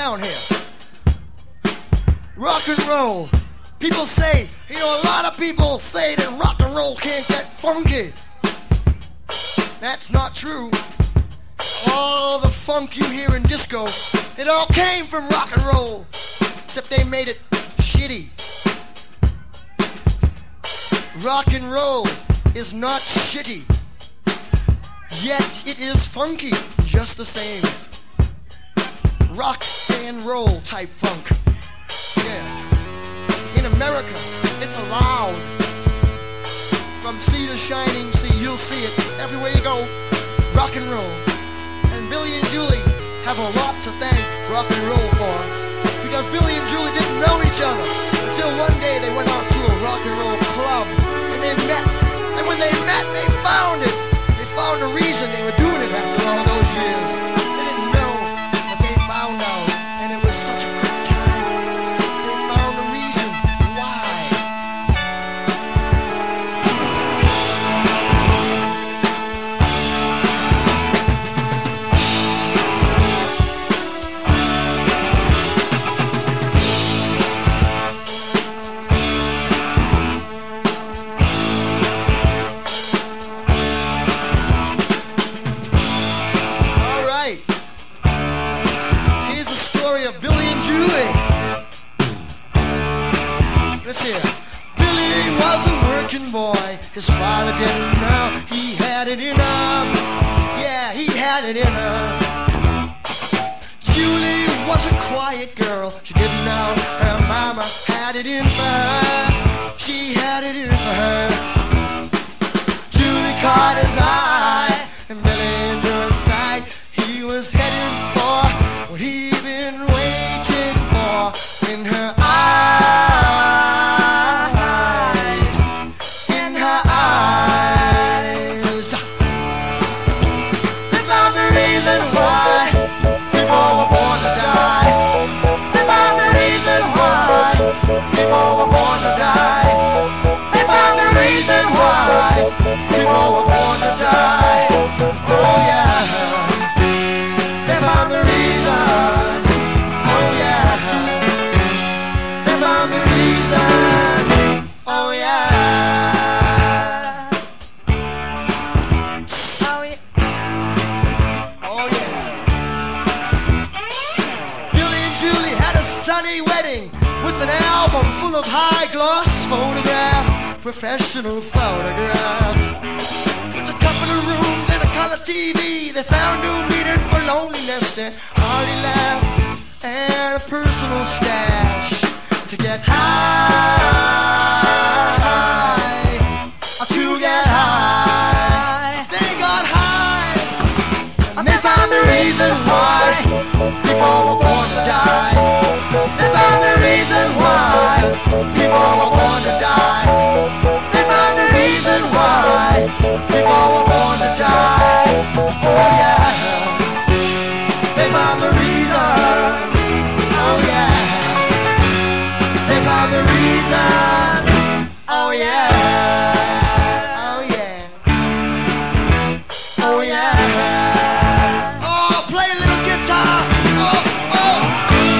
down here. Rock and roll. People say, a lot of people say that rock and roll can't get funky. That's not true. All the funk you hear in disco, it all came from rock and roll, except they made it shitty. Rock and roll is not shitty, yet it is funky just the same. Rock and roll type funk. Yeah. In America, it's allowed. From sea to shining sea, you'll see it everywhere you go. Rock and roll. And Billy and Julie have a lot to thank rock and roll for, because Billy and Julie didn't know each other until one day they went out to a rock and roll club and they met. And when they met, they found it. They found a reason they were doing it after all those years. They didn't know, but they found out, and it was such a good time. They found a reason why. Boy, his father didn't know he had it in him. Yeah, he had it in him. Julie was a quiet girl. She didn't know her mama had it in for her. She had it in for her. Julie caught his eye, and Billy knew inside he was heading for what he'd been waiting for in her eyes. People were born to die. They found the reason why people were born to die. Oh yeah, they found the reason. Oh yeah, they found the reason. Oh yeah. Oh yeah. Oh yeah. Billy and Julie had a sunny wedding with an album full of high-gloss photographs, professional photographs. With a couple of rooms and a color TV, they found new meaning for loneliness and hearty laughs, and a personal stash to get high, to get high. They got high, and they found the reason why people were born to die. They found the reason why people were born to die. They found the reason why people were born to die. Oh yeah, they found the reason. Oh yeah, they found the reason. Oh yeah, oh yeah, oh yeah. Oh, play a little guitar. Oh, oh.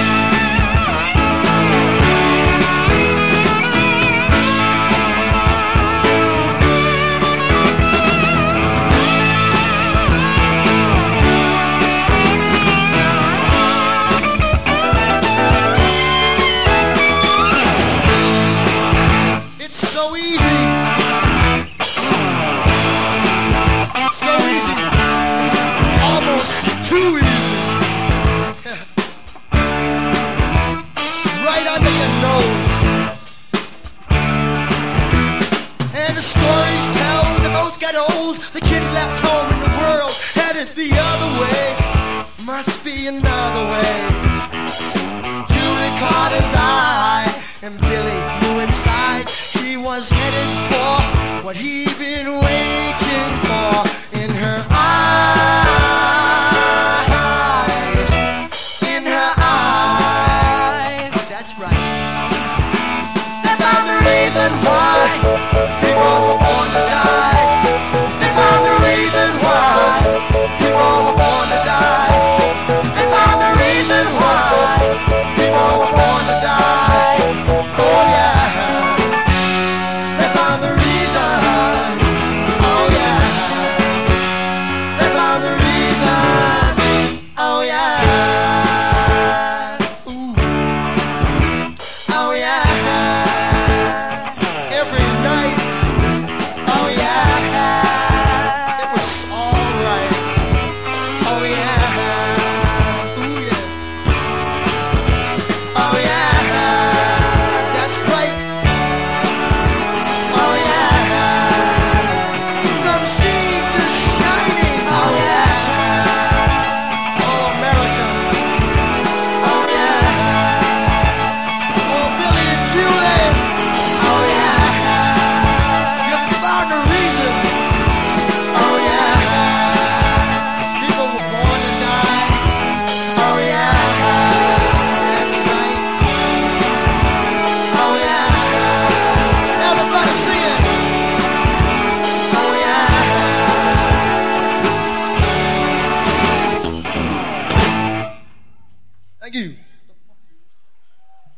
The kids left home and the world headed the other way. Must be another way. Julie caught his eye, and Billy knew inside he was headed for what he'd been waiting for in her eyes. In her eyes. That's right. They found the reason why people were born to die. People were born to die. They found the reason why Thank you.